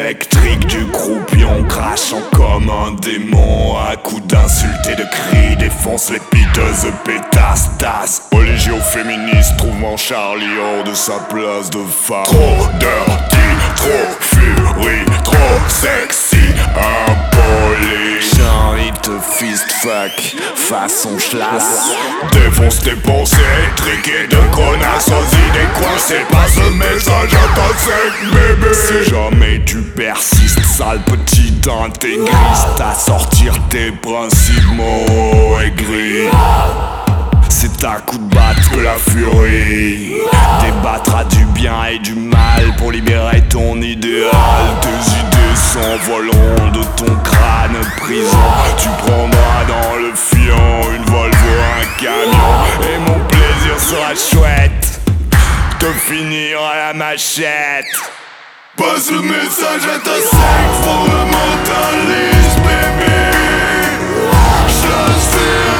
électrique du croupion, crachant comme un démon. À coups d'insultes et de cris, défonce les piteuses pétasses. Religion féministe trouvant Charlie hors de sa place de femme. Trop dirty, trop furie, trop sexy, impoli. J'ai envie de te fist fuck, façon schlass. Défonce tes pensées électriques de connasses aux idées coincées. Passe le message à ta sec, bébé. Si jamais tu persistes, sale petit intégriste, à sortir tes principes moraux aigris. C'est un coup de batte que la furie débattra du bien et du mal pour libérer ton idéal. Tes idées s'envoleront de ton crâne prison. Tu prendras dans le fion une Volvo, un camion, et mon plaisir sera chouette, te finir à la machette. Passe le message à ta secte fondamentaliste, bébé. Je sais.